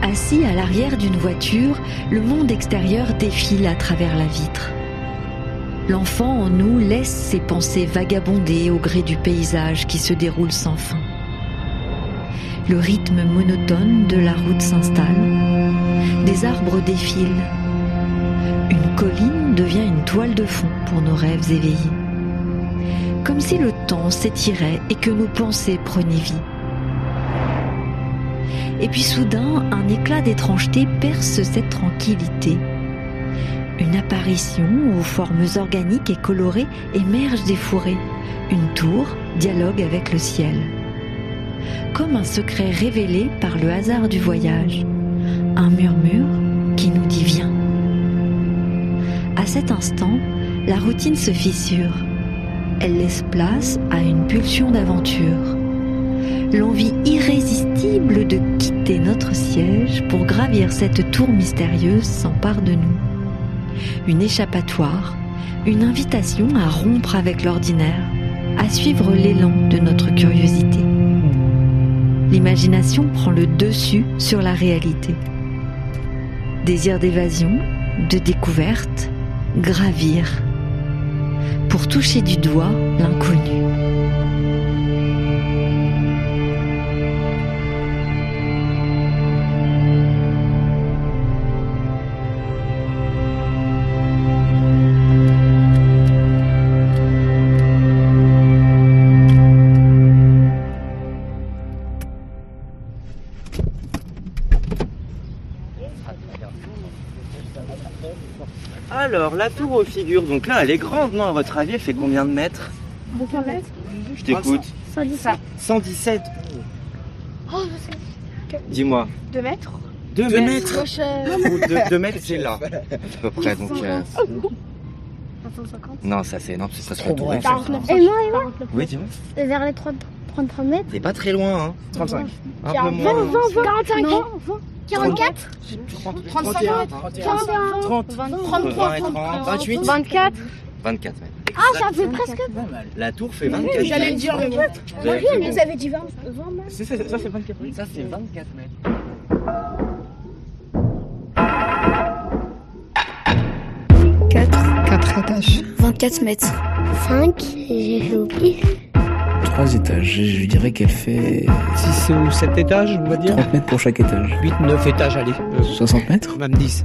Assis à l'arrière d'une voiture, le monde extérieur défile à travers la vitre. L'enfant en nous laisse ses pensées vagabonder au gré du paysage qui se déroule sans fin. Le rythme monotone de la route s'installe. Des arbres défilent. Une colline devient une toile de fond pour nos rêves éveillés. Comme si le temps s'étirait et que nos pensées prenaient vie. Et puis soudain, un éclat d'étrangeté perce cette tranquillité. Une apparition aux formes organiques et colorées émerge des fourrés. Une tour dialogue avec le ciel. Comme un secret révélé par le hasard du voyage. Un murmure qui nous dit « viens ». À cet instant, la routine se fissure. Elle laisse place à une pulsion d'aventure. L'envie irrésistible de quitter notre siège pour gravir cette tour mystérieuse s'empare de nous. Une échappatoire, une invitation à rompre avec l'ordinaire, à suivre l'élan de notre curiosité. L'imagination prend le dessus sur la réalité. Désir d'évasion, de découverte, gravir, pour toucher du doigt l'inconnu. Alors, la tour aux figures, donc là, elle est grande, non? À votre avis, elle fait combien de mètres? 200 mètres. Je t'écoute. 117. 117. Oh, je sais. Dis-moi. 2 mètres. 2 mètres. 2 mètres, c'est là. À peu près, donc... 550. Non, ça c'est... Non, ça serait trop. 49. Et moi Oui, dis-moi. vers les 33 mètres. C'est pas très loin, hein. 35. Un peu 20, moins. 45. Non. 44. 35. 30. 33. 28. 24. 24 mètres. Ah, ça fait presque. La tour fait 24 mètres. J'allais le dire, mais bon. Vous avez dit 20 mètres. Ça c'est 24 mètres. Ça c'est 24 mètres. Quatre étages. 24 mètres. 5, j'ai oublié. 3 étages, je dirais qu'elle fait 6 ou 7 étages, on va dire. 30 mètres pour chaque étage. 8-9 étages, allez. 60 mètres. Même 10.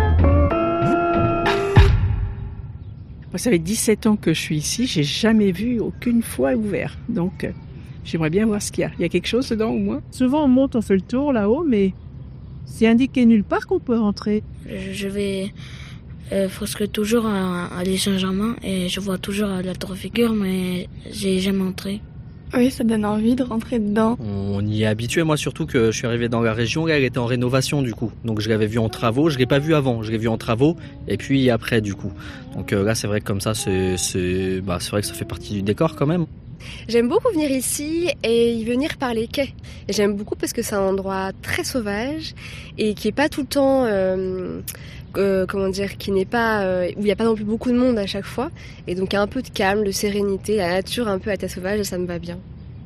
Moi, ça fait 17 ans que je suis ici, j'ai jamais vu aucune fois ouvert. Donc, j'aimerais bien voir ce qu'il y a. Il y a quelque chose dedans au moins? Souvent on monte, on fait le tour là-haut, mais c'est indiqué nulle part qu'on peut rentrer. Je vais presque toujours à l'île Saint-Germain et je vois toujours la tour figure, mais j'ai jamais entré. Oui, ça donne envie de rentrer dedans. On y est habitué, moi surtout que je suis arrivé dans la région, là, elle était en rénovation du coup. Donc je l'avais vu en travaux, je l'ai pas vu avant, je l'ai vu en travaux et puis après du coup. Donc là c'est vrai que comme ça, c'est vrai que ça fait partie du décor quand même. J'aime beaucoup venir ici et y venir par les quais. Et j'aime beaucoup parce que c'est un endroit très sauvage et qui est pas tout le temps... qui n'est pas où il n'y a pas non plus beaucoup de monde à chaque fois, et donc il y a un peu de calme, de sérénité, la nature un peu à état sauvage, et ça me va bien.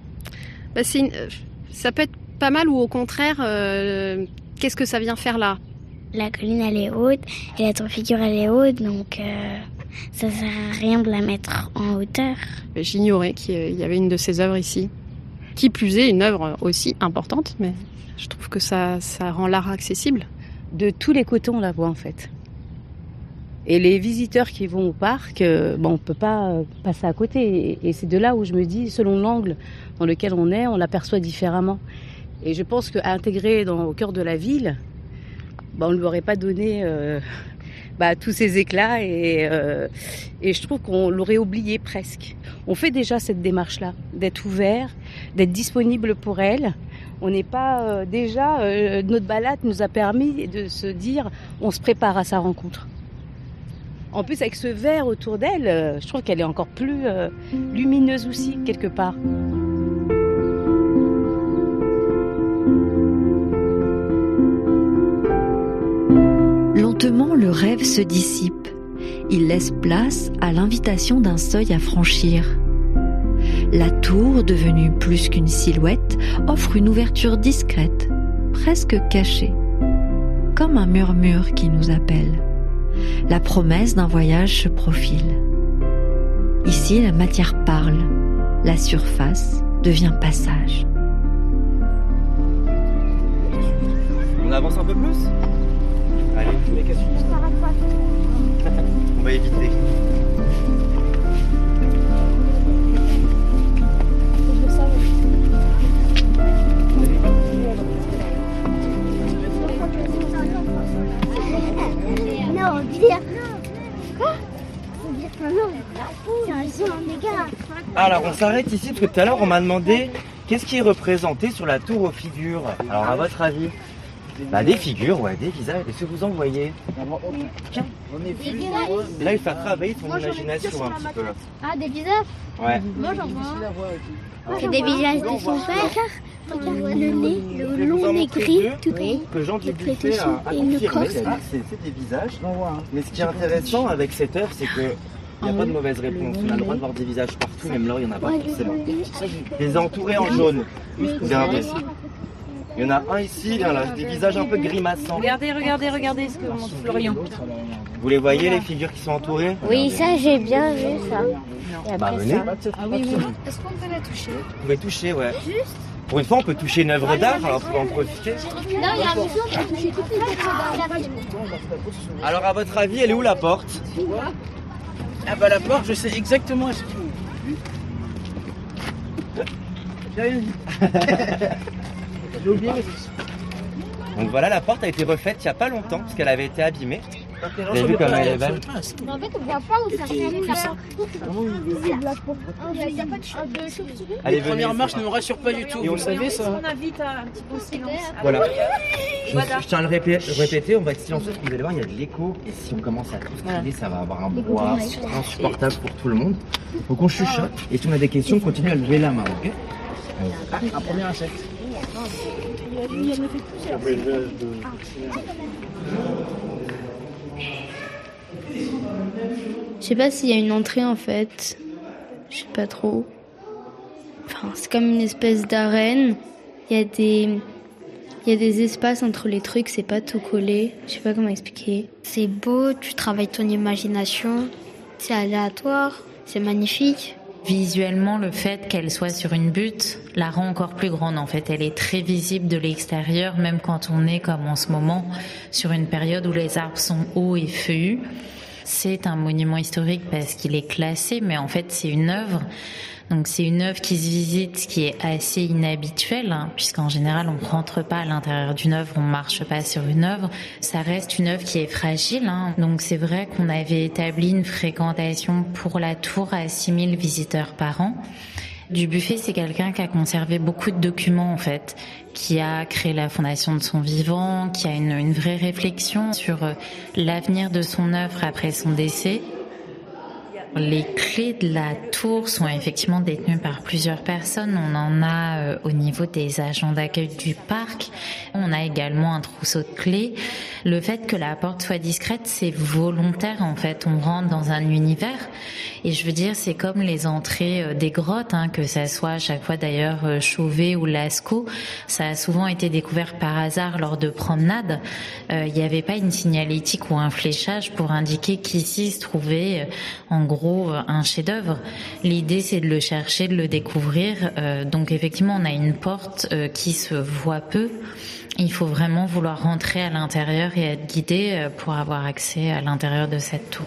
Ça peut être pas mal, ou au contraire, qu'est-ce que ça vient faire là? La colline elle est haute et la tour figure elle est haute, donc ça sert à rien de la mettre en hauteur. J'ignorais qu'il y avait une de ces œuvres ici. Qui plus est, une œuvre aussi importante, mais je trouve que ça rend l'art accessible. De tous les côtés, on la voit en fait. Et les visiteurs qui vont au parc, on peut pas passer à côté. Et c'est de là où je me dis, selon l'angle dans lequel on est, on l'aperçoit différemment. Et je pense qu'à intégrer au cœur de la ville, on ne lui aurait pas donné tous ces éclats. Et je trouve qu'on l'aurait oublié presque. On fait déjà cette démarche-là, d'être ouvert, d'être disponible pour elle. On n'est pas notre balade nous a permis de se dire on se prépare à sa rencontre. En plus avec ce vert autour d'elle, je trouve qu'elle est encore plus lumineuse aussi quelque part. Lentement, le rêve se dissipe. Il laisse place à l'invitation d'un seuil à franchir. La tour, devenue plus qu'une silhouette, offre une ouverture discrète, presque cachée. comme un murmure qui nous appelle. La promesse d'un voyage se profile. Ici, la matière parle, la surface devient passage. On avance un peu plus? Allez, je mets casse. On va éviter. Non, dire. Quoi? Faut dire que non. C'est un géant, les gars. Alors, on s'arrête ici parce que tout à l'heure, on m'a demandé qu'est-ce qui est représenté sur la tour aux figures. Alors, à votre avis? Bah, des figures, ouais, des visages. Qu'est-ce que vous en voyez? Tiens, là, il faut travailler son imagination un petit peu. Ah, des visages? Ouais. Moi, j'en vois. C'est des visages de son père. Regarde le nez, le long nez gris, tout gris. Que Jean Dubuffet a confirmé, c'est des visages. Mais ce qui est intéressant avec cette œuvre, c'est que il n'y a pas de mauvaise réponse. On a le droit de voir des visages partout, même là, il n'y en a pas forcément. Les entourés en jaune. Regardez. Il y en a un ici, là, des visages un peu grimaçants. Regardez ce que montre Florian. Vous les voyez, les figures qui sont entourées? Oui, ça, j'ai bien vu ça. Bah, venez. Ah oui. Est-ce qu'on peut la toucher? Vous pouvez toucher, ouais. Pour une fois, on peut toucher une œuvre d'art, alors on peut en profiter. Non, il y a un monsieur qui a touché toutes les œuvres d'art. Alors, à votre avis, elle est où la porte? Ah bah la porte, je sais exactement ce qu'il faut. J'ai rien dit. J'ai oublié. Donc voilà, la porte a été refaite il n'y a pas longtemps, parce qu'elle avait été abîmée. Vous avez vu comme elle est belle? En fait, on voit pas où ça fait. Allez, La première marche ne me rassure pas du tout, vous le savez ça? On invite à un petit peu au silence. Voilà. Je tiens à le répéter, on va être silencieux, vous allez voir, il y a de l'écho. Et si on commence à tout crier, ça va avoir un brouhaha insupportable pour tout le monde. Il faut qu'on chuchote. Et si on a des questions, continue à lever la main, ok? Un premier insecte. Je sais pas s'il y a une entrée en fait. Je sais pas trop. Enfin, c'est comme une espèce d'arène. Il y a des espaces entre les trucs, c'est pas tout collé. Je sais pas comment expliquer. C'est beau, tu travailles ton imagination. C'est aléatoire, c'est magnifique. Visuellement, le fait qu'elle soit sur une butte la rend encore plus grande. En fait, elle est très visible de l'extérieur, même quand on est, comme en ce moment, sur une période où les arbres sont hauts et feuillus. C'est un monument historique parce qu'il est classé, mais en fait, c'est une œuvre. Donc, c'est une œuvre qui se visite, ce qui est assez inhabituel, puisqu'en général, on rentre pas à l'intérieur d'une œuvre, on marche pas sur une œuvre. Ça reste une œuvre qui est fragile. Donc, c'est vrai qu'on avait établi une fréquentation pour la tour à 6000 visiteurs par an. Dubuffet, c'est quelqu'un qui a conservé beaucoup de documents, en fait, qui a créé la fondation de son vivant, qui a une vraie réflexion sur l'avenir de son œuvre après son décès. Les clés de la tour sont effectivement détenues par plusieurs personnes. On en a au niveau des agents d'accueil du parc. On a également un trousseau de clés. Le fait que la porte soit discrète, c'est volontaire en fait. On rentre dans un univers. Et je veux dire, c'est comme les entrées des grottes, que ça soit à chaque fois d'ailleurs Chauvet ou Lascaux. Ça a souvent été découvert par hasard lors de promenades. Il n'y avait pas une signalétique ou un fléchage pour indiquer qu'ici se trouvait en gros un chef-d'œuvre. L'idée, c'est de le chercher, de le découvrir. Donc effectivement, on a une porte qui se voit peu. Il faut vraiment vouloir rentrer à l'intérieur et être guidé pour avoir accès à l'intérieur de cette tour.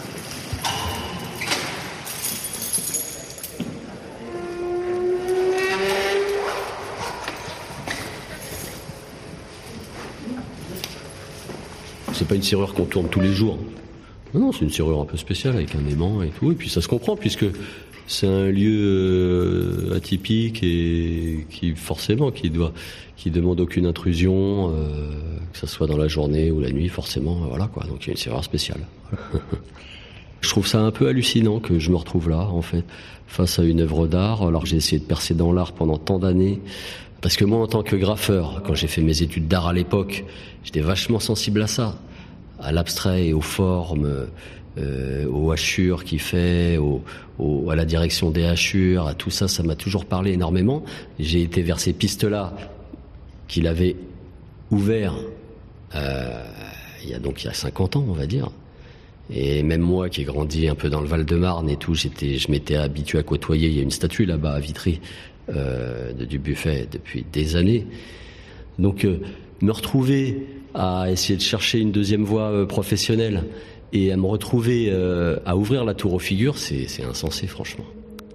C'est pas une serrure qu'on tourne tous les jours. Non, c'est une serrure un peu spéciale avec un aimant et tout. Et puis ça se comprend puisque c'est un lieu atypique et qui forcément qui demande aucune intrusion, que ça soit dans la journée ou la nuit, forcément. Voilà quoi. Donc il y a une serrure spéciale. Je trouve ça un peu hallucinant que je me retrouve là, en fait, face à une œuvre d'art, alors que j'ai essayé de percer dans l'art pendant tant d'années. Parce que moi, en tant que graffeur, quand j'ai fait mes études d'art à l'époque, j'étais vachement sensible à ça, à l'abstrait et aux formes, aux hachures qu'il fait, à la direction des hachures, à tout ça, ça m'a toujours parlé énormément. J'ai été vers ces pistes-là qu'il avait ouvert Il y a 50 ans, on va dire. Et même moi qui ai grandi un peu dans le Val-de-Marne et tout, je m'étais habitué à côtoyer. Il y a une statue là-bas à Vitry de Dubuffet depuis des années. Donc me retrouver à essayer de chercher une deuxième voie professionnelle et à me retrouver à ouvrir la tour aux figures, c'est insensé, franchement.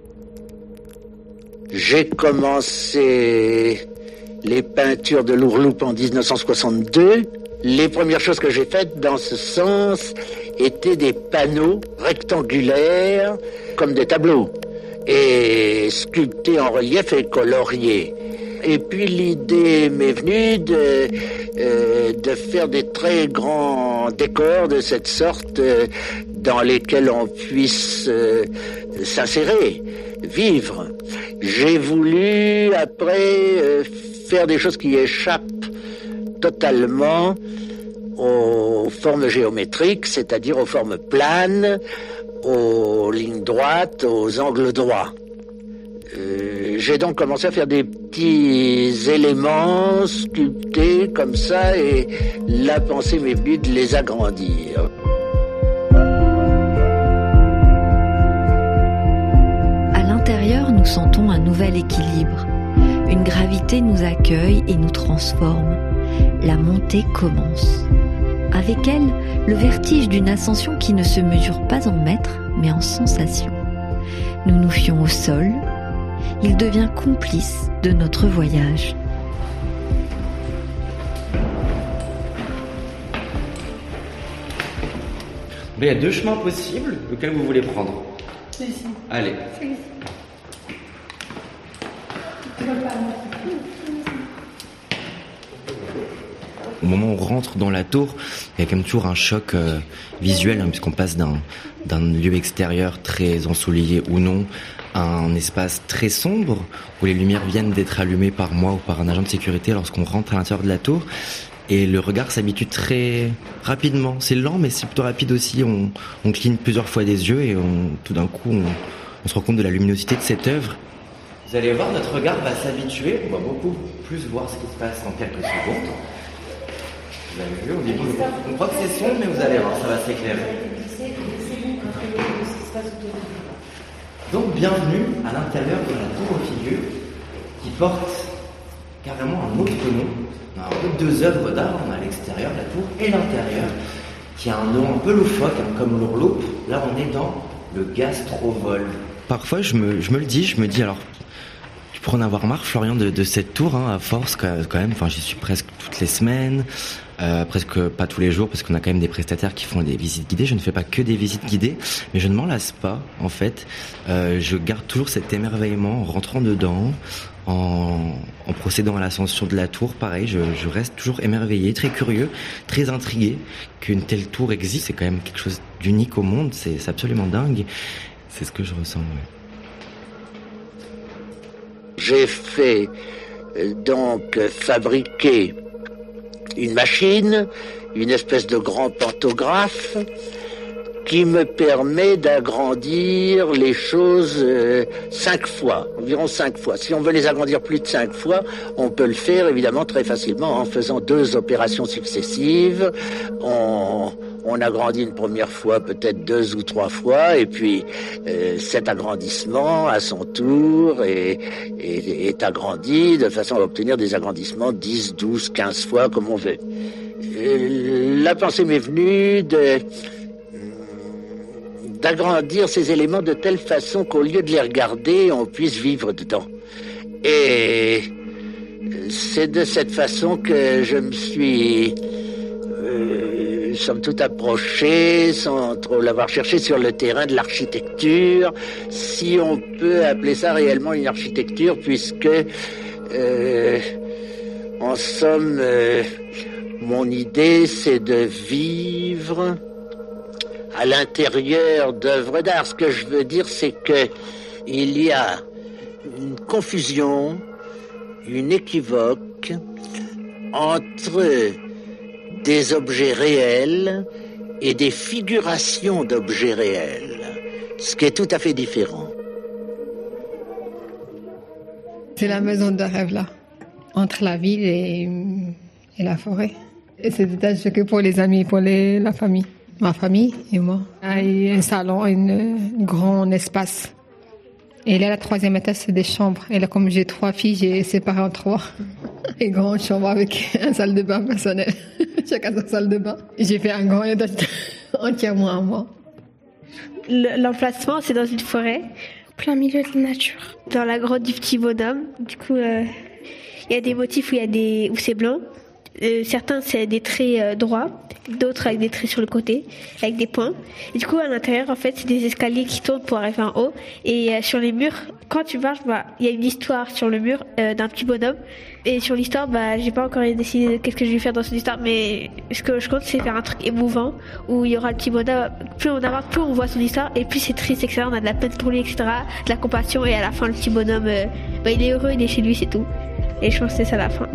J'ai commencé les peintures de l'Ourloupe en 1962. Les premières choses que j'ai faites dans ce sens étaient des panneaux rectangulaires comme des tableaux et sculptés en relief et coloriés. Et puis l'idée m'est venue de faire des très grands décors de cette sorte dans lesquels on puisse s'insérer, vivre. J'ai voulu après faire des choses qui échappent totalement aux formes géométriques, c'est-à-dire aux formes planes, aux lignes droites, aux angles droits. J'ai donc commencé à faire des petits éléments sculptés comme ça et la pensée m'est venue de les agrandir. À l'intérieur, nous sentons un nouvel équilibre. Une gravité nous accueille et nous transforme. La montée commence. Avec elle, le vertige d'une ascension qui ne se mesure pas en mètres, mais en sensations. Nous nous fions au sol. Il devient complice de notre voyage. Il y a 2 chemins possibles, lequel vous voulez prendre? Celui-ci. Allez. Celui-ci. Au moment où on rentre dans la tour, il y a quand même toujours un choc visuel, puisqu'on passe d'un lieu extérieur très ensoleillé ou non à un espace très sombre, où les lumières viennent d'être allumées par moi ou par un agent de sécurité lorsqu'on rentre à l'intérieur de la tour. Et le regard s'habitue très rapidement. C'est lent, mais c'est plutôt rapide aussi. On cligne plusieurs fois des yeux et tout d'un coup, on se rend compte de la luminosité de cette œuvre. Vous allez voir, notre regard va s'habituer. On va beaucoup plus voir ce qui se passe en quelques secondes. Vous avez vu, au début, on croit que c'est sombre, mais vous allez voir, ça va s'éclairer. Donc, bienvenue à l'intérieur de la tour aux figures, qui porte carrément un autre nom. On a un peu 2 œuvres d'art, on a l'extérieur de la tour et l'intérieur, qui a un nom un peu loufoque, comme l'Ourloupe. Là, on est dans le gastrovol. Parfois, je me le dis, alors, tu pourrais en avoir marre, Florian, de cette tour, à force, quand même. Enfin, j'y suis presque toutes les semaines. Presque pas tous les jours parce qu'on a quand même des prestataires qui font des visites guidées. Je ne fais pas que des visites guidées, mais je ne m'en lasse pas en fait. Je garde toujours cet émerveillement en rentrant dedans, en procédant à l'ascension de la tour. Pareil, je reste toujours émerveillé, très curieux, très intrigué qu'une telle tour existe. C'est quand même quelque chose d'unique au monde, c'est absolument dingue. C'est ce que je ressens. Ouais. J'ai fait donc fabriquer une machine, une espèce de grand pantographe qui me permet d'agrandir les choses 5 fois, environ 5 fois. Si on veut les agrandir plus de 5 fois, on peut le faire évidemment très facilement en faisant 2 opérations successives. On agrandit une première fois, peut-être 2 ou 3 fois, et puis cet agrandissement, à son tour, est agrandi de façon à obtenir des agrandissements 10, 12, 15 fois, comme on veut. La pensée m'est venue d'agrandir ces éléments de telle façon qu'au lieu de les regarder, on puisse vivre dedans. Et c'est de cette façon que je me suis somme toute approché, sans trop l'avoir cherché, sur le terrain de l'architecture, si on peut appeler ça réellement une architecture, puisque en somme mon idée c'est de vivre à l'intérieur d'œuvres d'art. Ce que je veux dire, c'est que il y a une confusion, une équivoque entre des objets réels et des figurations d'objets réels, ce qui est tout à fait différent. C'est la maison de rêve là, entre la ville et la forêt. Et cet étage, c'est que pour les amis, pour la famille. Ma famille et moi. Il y a un salon, un grand espace. Et là, le 3e étage, c'est des chambres. Et là, comme j'ai 3 filles, j'ai séparé en 3. Une grande chambre avec une salle de bain personnelle. Chacun sa salle de bain. J'ai fait un grand étage entièrement à moi. L'emplacement, c'est dans une forêt, plein milieu de la nature. Dans la grotte du petit bonhomme. Du coup, il y a des motifs où c'est blanc. Certains, c'est des traits droits, d'autres avec des traits sur le côté, avec des points. Et du coup, à l'intérieur, en fait, c'est des escaliers qui tournent pour arriver en haut. Et sur les murs, quand tu marches, il y a une histoire sur le mur d'un petit bonhomme. Et sur l'histoire, j'ai pas encore décidé de qu'est-ce que je vais faire dans cette histoire, mais ce que je compte, c'est faire un truc émouvant où il y aura le petit bonhomme. Plus on avance, plus on voit son histoire, et plus c'est triste, etc. On a de la peine pour lui, etc. De la compassion, et à la fin, le petit bonhomme, il est heureux, il est chez lui, c'est tout. Et je pense que c'est ça la fin.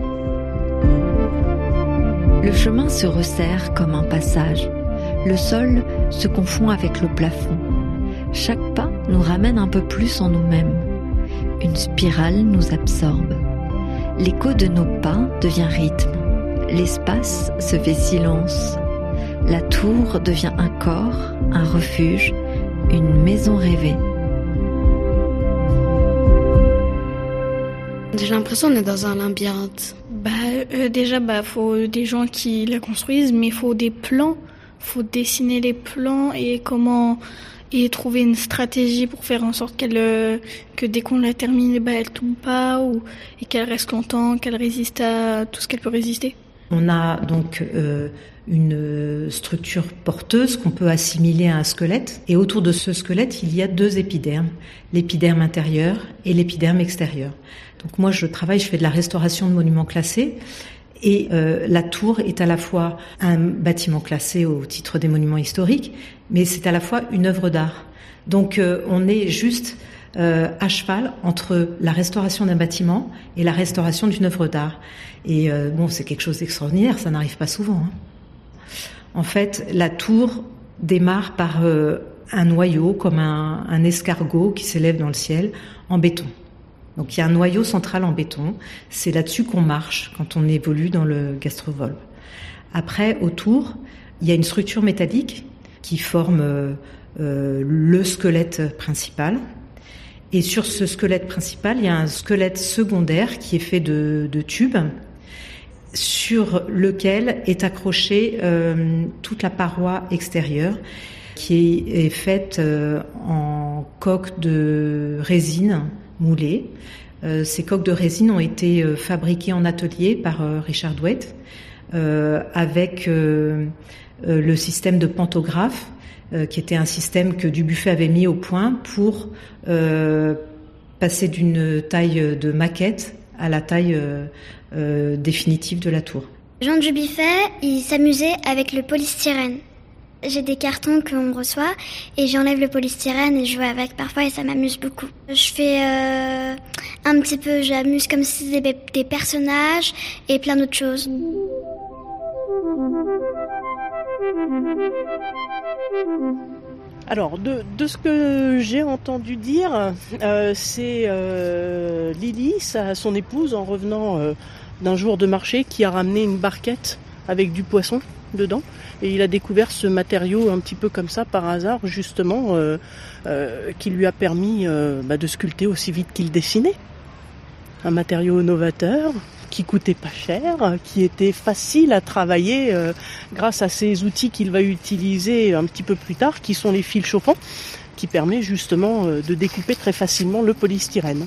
Le chemin se resserre comme un passage. Le sol se confond avec le plafond. Chaque pas nous ramène un peu plus en nous-mêmes. Une spirale nous absorbe. L'écho de nos pas devient rythme. L'espace se fait silence. La tour devient un corps, un refuge, une maison rêvée. J'ai l'impression qu'on est dans un labyrinthe. Déjà, faut des gens qui la construisent, mais il faut des plans. Faut dessiner les plans et trouver une stratégie pour faire en sorte que dès qu'on la termine, elle tombe pas et qu'elle reste longtemps, qu'elle résiste à tout ce qu'elle peut résister. On a donc une structure porteuse qu'on peut assimiler à un squelette. Et autour de ce squelette, il y a 2 épidermes, l'épiderme intérieur et l'épiderme extérieur. Donc moi, je fais de la restauration de monuments classés. Et la tour est à la fois un bâtiment classé au titre des monuments historiques, mais c'est à la fois une œuvre d'art. Donc on est juste à cheval entre la restauration d'un bâtiment et la restauration d'une œuvre d'art. Et c'est quelque chose d'extraordinaire, ça n'arrive pas souvent. En fait, la tour démarre par un noyau, comme un escargot qui s'élève dans le ciel, en béton. Donc il y a un noyau central en béton, c'est là-dessus qu'on marche quand on évolue dans le gastrovolve. Après, autour, il y a une structure métallique qui forme le squelette principal. Et sur ce squelette principal, il y a un squelette secondaire qui est fait de tubes, sur lequel est accrochée toute la paroi extérieure, qui est faite en coque de résine moulées. Ces coques de résine ont été fabriquées en atelier par Richard Douet avec le système de pantographe qui était un système que Dubuffet avait mis au point pour passer d'une taille de maquette à la taille définitive de la tour. Jean Dubuffet, il s'amusait avec le polystyrène. J'ai des cartons qu'on reçoit et j'enlève le polystyrène et je joue avec parfois et ça m'amuse beaucoup. Je fais un petit peu, j'amuse comme si c'était des personnages et plein d'autres choses. Alors, de ce que j'ai entendu dire, c'est Lily, son épouse, en revenant d'un jour de marché, qui a ramené une barquette avec du poisson dedans. Et il a découvert ce matériau un petit peu comme ça, par hasard, justement, qui lui a permis de sculpter aussi vite qu'il dessinait. Un matériau novateur, qui coûtait pas cher, qui était facile à travailler grâce à ces outils qu'il va utiliser un petit peu plus tard, qui sont les fils chauffants, qui permet justement de découper très facilement le polystyrène.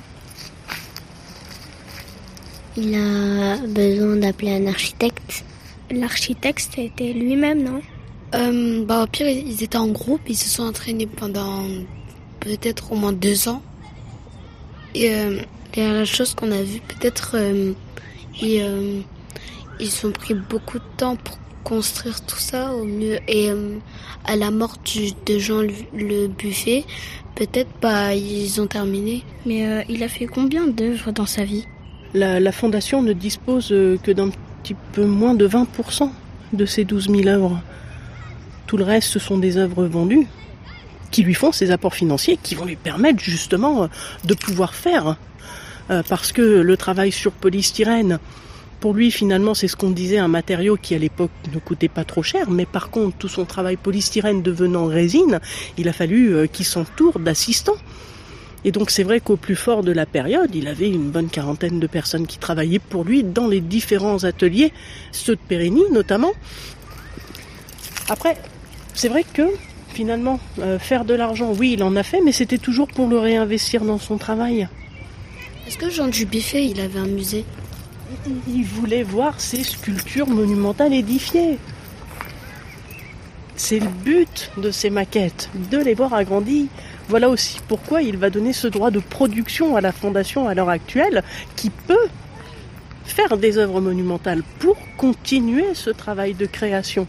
Il a besoin d'appeler un architecte. L'architecte, c'était lui-même, non ? Au pire, ils étaient en groupe, ils se sont entraînés pendant peut-être au moins 2 ans. Et la chose qu'on a vue, peut-être ils ont pris beaucoup de temps pour construire tout ça au mieux. Et à la mort de Jean le Buffet, peut-être ils ont terminé. Mais il a fait combien d'œuvres dans sa vie ? La fondation ne dispose que d'un petit peu moins de 20% de ces 12 000 œuvres. Tout le reste, ce sont des œuvres vendues qui lui font ces apports financiers qui vont lui permettre justement de pouvoir faire. Parce que le travail sur polystyrène, Pour lui, finalement, c'est ce qu'on disait, un matériau qui à l'époque ne coûtait pas trop cher, mais par contre, tout son travail polystyrène devenant résine, il a fallu qu'il s'entoure d'assistants. Et donc c'est vrai qu'au plus fort de la période, il avait une bonne 40aine de personnes qui travaillaient pour lui dans les différents ateliers, ceux de Périgny notamment. Après, c'est vrai que finalement, faire de l'argent, oui, il en a fait, mais c'était toujours pour le réinvestir dans son travail. Est-ce que Jean Dubuffet, il avait un musée ? Il voulait voir ses sculptures monumentales édifiées. C'est le but de ces maquettes, de les voir agrandies. Voilà aussi pourquoi il va donner ce droit de production à la Fondation à l'heure actuelle, qui peut faire des œuvres monumentales pour continuer ce travail de création.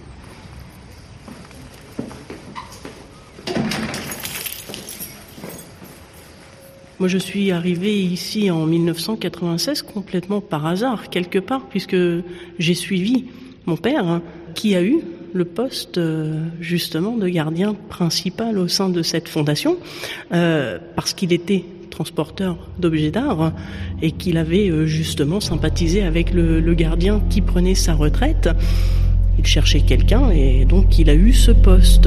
Moi, je suis arrivée ici en 1996 complètement par hasard, quelque part, puisque j'ai suivi mon père, qui a eu le poste justement de gardien principal au sein de cette fondation, parce qu'il était transporteur d'objets d'art et qu'il avait justement sympathisé avec le gardien qui prenait sa retraite. Il cherchait quelqu'un et donc il a eu ce poste.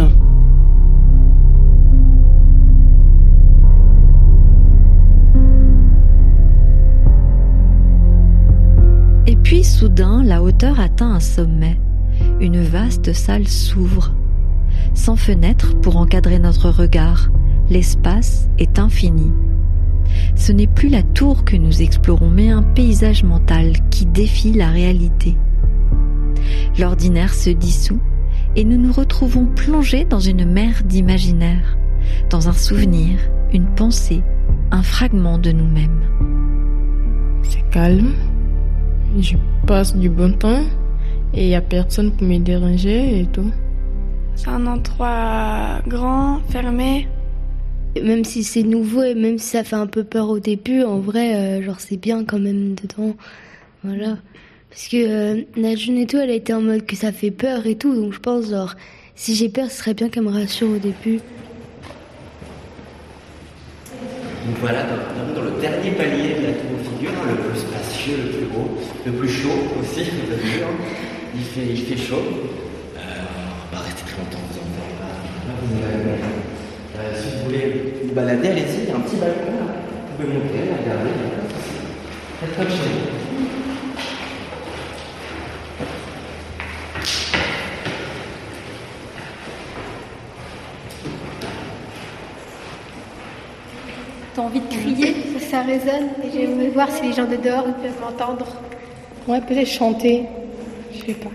Et puis soudain, la hauteur atteint un sommet. Une vaste salle s'ouvre. Sans fenêtre pour encadrer notre regard, l'espace est infini. Ce n'est plus la tour que nous explorons, mais un paysage mental qui défie la réalité. L'ordinaire se dissout et nous nous retrouvons plongés dans une mer d'imaginaire, dans un souvenir, une pensée, un fragment de nous-mêmes. C'est calme, je passe du bon temps et il n'y a personne pour me déranger et tout. C'est un endroit grand, fermé. Même si c'est nouveau et même si ça fait un peu peur au début, en vrai, genre c'est bien quand même dedans. Voilà. Parce que Najun et tout, elle a été en mode que ça fait peur et tout, donc je pense genre, si j'ai peur, ce serait bien qu'elle me rassure au début. Donc voilà, dans le dernier palier de la tour aux figures, le plus spacieux, le plus beau, le plus chaud aussi, bien sûr. Il fait chaud. On va rester très longtemps, vous en verrez pas. Si vous voulez vous balader, allez-y, il y a un petit balcon là. Vous pouvez monter, regarder. Faites comme chez vous. T'as envie de crier, ça résonne, et j'aimerais voir si les gens de dehors peuvent m'entendre. Ouais, peut-être chanter, je sais pas.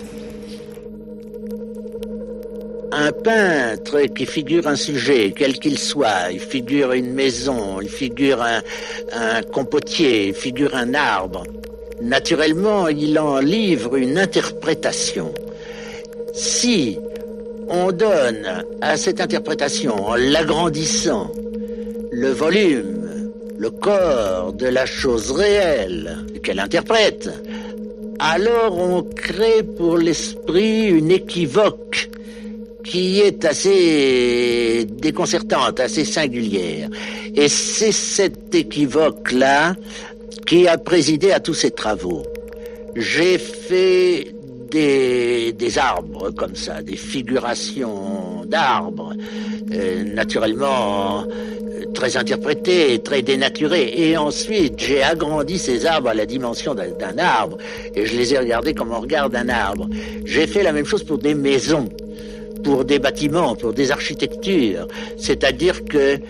Un peintre qui figure un sujet, quel qu'il soit, il figure une maison, il figure un compotier, il figure un arbre. Naturellement, il en livre une interprétation. Si on donne à cette interprétation, en l'agrandissant, le volume, le corps de la chose réelle qu'elle interprète, alors on crée pour l'esprit une équivoque qui est assez déconcertante, assez singulière. Et c'est cette équivoque-là qui a présidé à tous ces travaux. J'ai fait des arbres comme ça, des figurations d'arbres, naturellement très interprétées, très dénaturées. Et ensuite, j'ai agrandi ces arbres à la dimension d'un arbre, et je les ai regardés comme on regarde un arbre. J'ai fait la même chose pour des maisons, pour des bâtiments, pour des architectures. C'est-à-dire que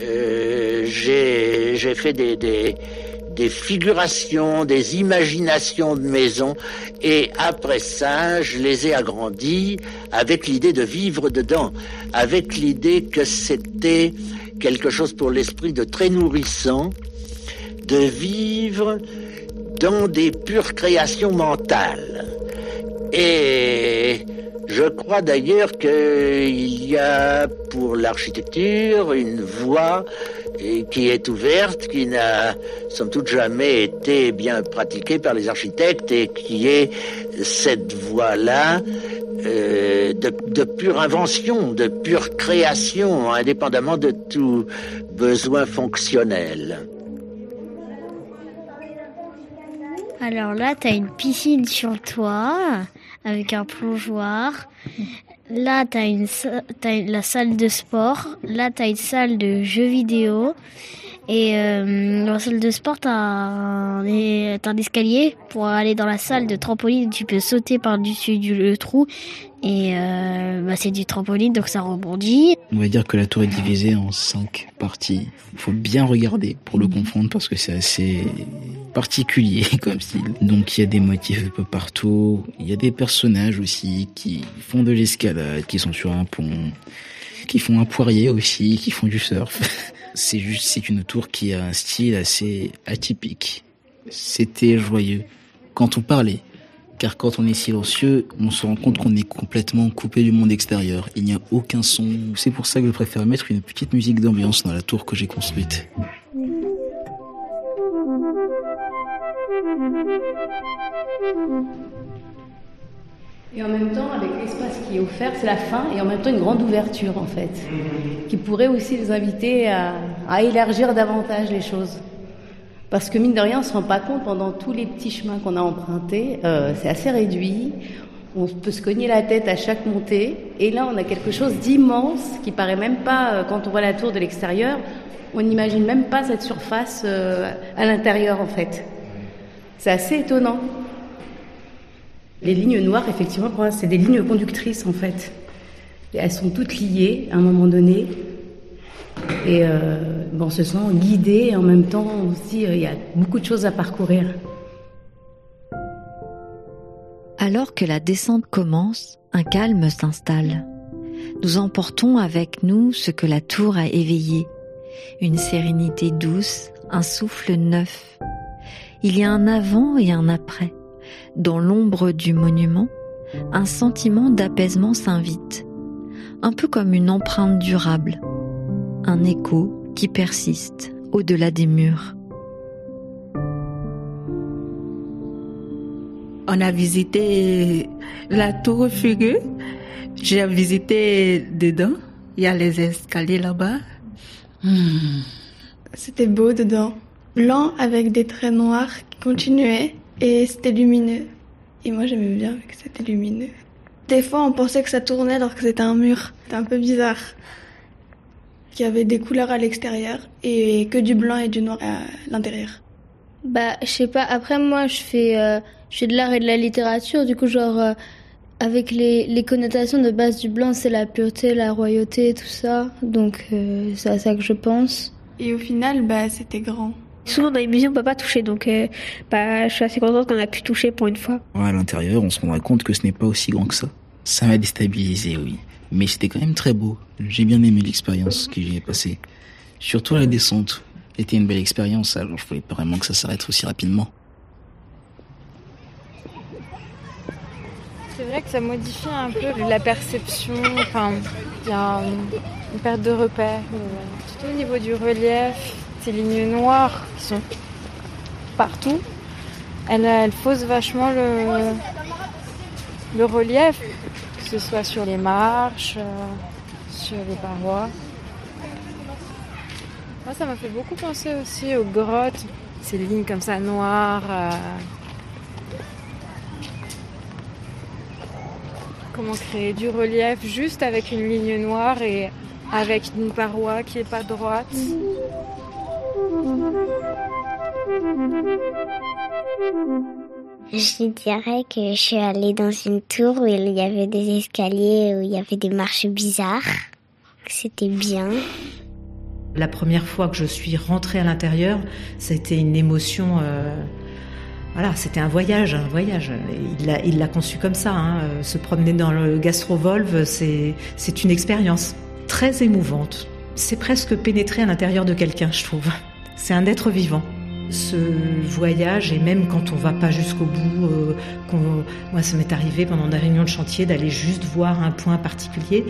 j'ai fait des figurations, des imaginations de maisons, et après ça, je les ai agrandies avec l'idée de vivre dedans, avec l'idée que c'était quelque chose pour l'esprit de très nourrissant, de vivre dans des pures créations mentales. Et je crois d'ailleurs qu'il y a pour l'architecture une voie qui est ouverte, qui n'a somme toute jamais été bien pratiquée par les architectes, et qui est cette voie-là de pure invention, de pure création, indépendamment de tout besoin fonctionnel. Alors là, t'as une piscine sur le toit avec un plongeoir. Là, t'as la salle de sport. Là, t'as une salle de jeux vidéo. Et dans la salle de sport, t'as un escalier pour aller dans la salle de trampoline. Tu peux sauter par-dessus le trou. Et c'est du trampoline, donc ça rebondit. On va dire que la tour est divisée en 5 parties. Il faut bien regarder pour le comprendre parce que c'est assez particulier comme style. Donc il y a des motifs un peu partout. Il y a des personnages aussi qui font de l'escalade, qui sont sur un pont, qui font un poirier aussi, qui font du surf. C'est une tour qui a un style assez atypique. C'était joyeux quand on parlait. Car quand on est silencieux, on se rend compte qu'on est complètement coupé du monde extérieur. Il n'y a aucun son. C'est pour ça que je préfère mettre une petite musique d'ambiance dans la tour que j'ai construite. Et en même temps, avec l'espace qui est offert, c'est la fin, et en même temps une grande ouverture en fait, qui pourrait aussi les inviter à élargir davantage les choses. Parce que mine de rien, on se rend pas compte pendant tous les petits chemins qu'on a empruntés, c'est assez réduit. On peut se cogner la tête à chaque montée. Et là, on a quelque chose d'immense qui paraît même pas, quand on voit la tour de l'extérieur, on n'imagine même pas cette surface à l'intérieur en fait. C'est assez étonnant. Les lignes noires, effectivement, pour moi, c'est des lignes conductrices en fait. Et elles sont toutes liées à un moment donné. Et on se sent guidé et en même temps aussi il y a beaucoup de choses à parcourir. Alors que la descente commence, un calme s'installe. Nous emportons avec nous ce que la tour a éveillé. Une sérénité douce, un souffle neuf. Il y a un avant et un après. Dans l'ombre du monument, un sentiment d'apaisement s'invite. Un peu comme une empreinte durable. Un écho qui persiste au-delà des murs. On a visité la tour Fugueux. J'ai visité dedans. Il y a les escaliers là-bas. C'était beau dedans. Blanc avec des traits noirs qui continuaient et c'était lumineux. Et moi j'aimais bien que c'était lumineux. Des fois on pensait que ça tournait alors que c'était un mur. C'était un peu bizarre. Qu'il y avait des couleurs à l'extérieur et que du blanc et du noir à l'intérieur. Je sais pas. Après moi je fais de l'art et de la littérature. Du coup avec les connotations de base du blanc, c'est la pureté, la royauté, tout ça. Donc c'est à ça que je pense. Et au final, c'était grand. Souvent dans les musées, on peut pas toucher, donc je suis assez contente qu'on a pu toucher pour une fois. À l'intérieur, on se rendra compte que ce n'est pas aussi grand que ça. Ça m'a déstabilisé, oui. Mais c'était quand même très beau. J'ai bien aimé l'expérience que j'y ai passée. Surtout la descente. C'était une belle expérience, alors je voulais pas vraiment que ça s'arrête aussi rapidement. C'est vrai que ça modifie un peu la perception, il y a une perte de repère. Surtout au niveau du relief, ces lignes noires qui sont partout, elles faussent vachement le relief, que ce soit sur les marches, sur les parois. Moi, ça m'a fait beaucoup penser aussi aux grottes, ces lignes comme ça noires. Comment créer du relief juste avec une ligne noire et avec une paroi qui n'est pas droite. Je dirais que je suis allée dans une tour où il y avait des escaliers, où il y avait des marches bizarres. C'était bien. La première fois que je suis rentrée à l'intérieur, c'était une émotion... c'était un voyage. Il l'a conçu comme ça. Se promener dans le Gastrovolve, c'est une expérience très émouvante. C'est presque pénétrer à l'intérieur de quelqu'un, je trouve. C'est un être vivant. Ce voyage, et même quand on va pas jusqu'au bout, moi ça m'est arrivé pendant une réunion de chantier d'aller juste voir un point particulier,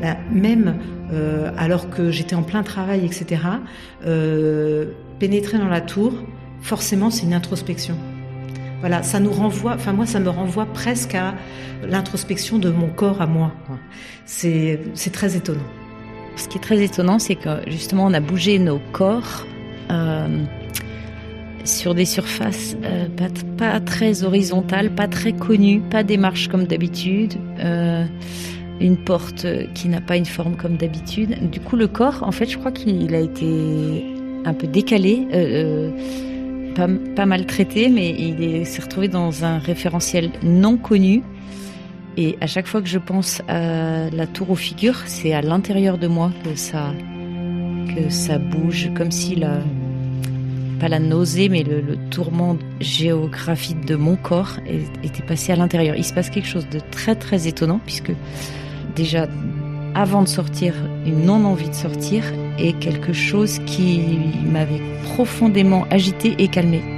alors que j'étais en plein travail, etc. Pénétrer dans la tour, forcément c'est une introspection. Voilà, ça nous renvoie, moi ça me renvoie presque à l'introspection de mon corps à moi. C'est très étonnant. Ce qui est très étonnant, c'est que justement on a bougé nos corps sur des surfaces pas très horizontales, pas très connues, pas des marches comme d'habitude, une porte qui n'a pas une forme comme d'habitude. Du coup, le corps, en fait, je crois qu'il a été un peu décalé, pas maltraité, mais il s'est retrouvé dans un référentiel non connu. Et à chaque fois que je pense à la tour aux figures, c'est à l'intérieur de moi que ça bouge, comme si pas la nausée, mais le tourment géographique de mon corps était passé à l'intérieur. Il se passe quelque chose de très très étonnant, puisque déjà avant de sortir, une non-envie de sortir, et quelque chose qui m'avait profondément agité et calmé.